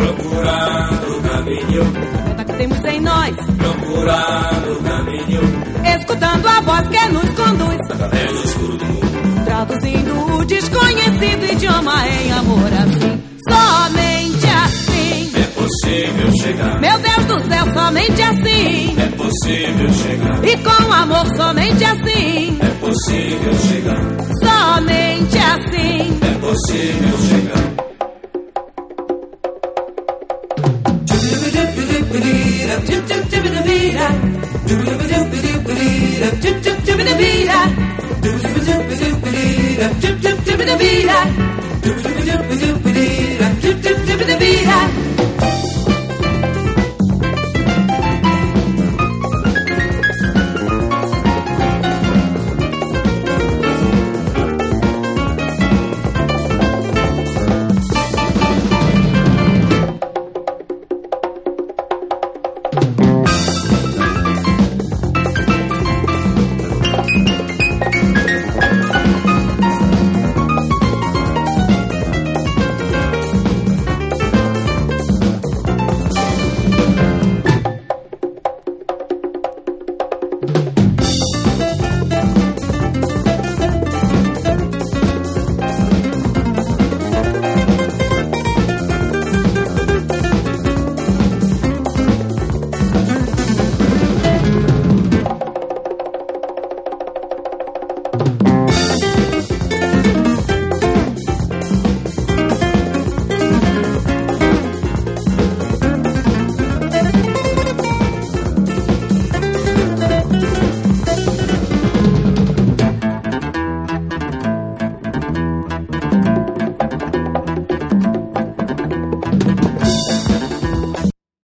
procurando o caminho. Conta que temos em nós, Procurando o caminho. escutando a voz que nos conduz, Através do escuro do mundo. traduzindo o desconhecido idioma em amor assim. Somente assim, É possível chegar. meu Deus do céu, somente assim. É possível chegar. E com amor, somente assim. É possível chegar. Somente assim. É possível chegar. Vida.